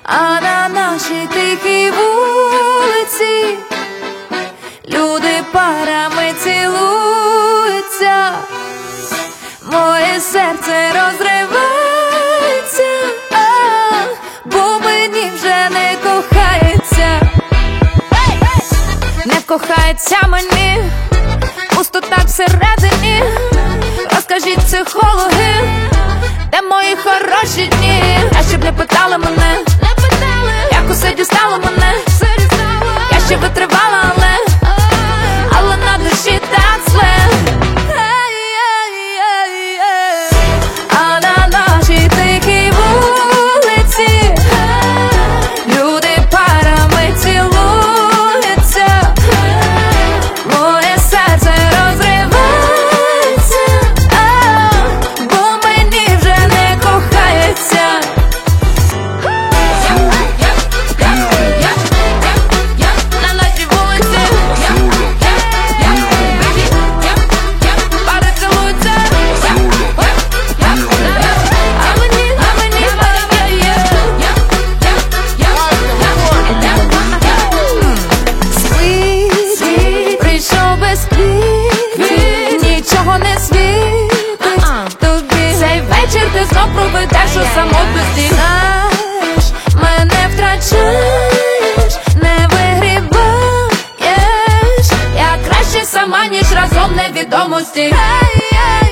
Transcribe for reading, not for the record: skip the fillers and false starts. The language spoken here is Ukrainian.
А на нашій тихій вулиці люди парами цілуються, моє серце розривається, бо мені вже не кохається. Не кохається мені, пусто так всередині. Розкажіть психологи, де мої хороші дні? А щоб не питали мене, як усе дістало мене. Я ще витривала, але на душі так зле. А на нашій тихій вулиці люди парами цілуються, моє серце розривається, бо мені вже не кохається. На нашій вулиці пари цілуються, а мені світ прийшов без квітів, нічого не світить тобі. Цей вечір ти знов проведеш у самотності. Знаєш, мене втрачаєш, не вигрібаєш. Я краще сама, ніж разом невідомості.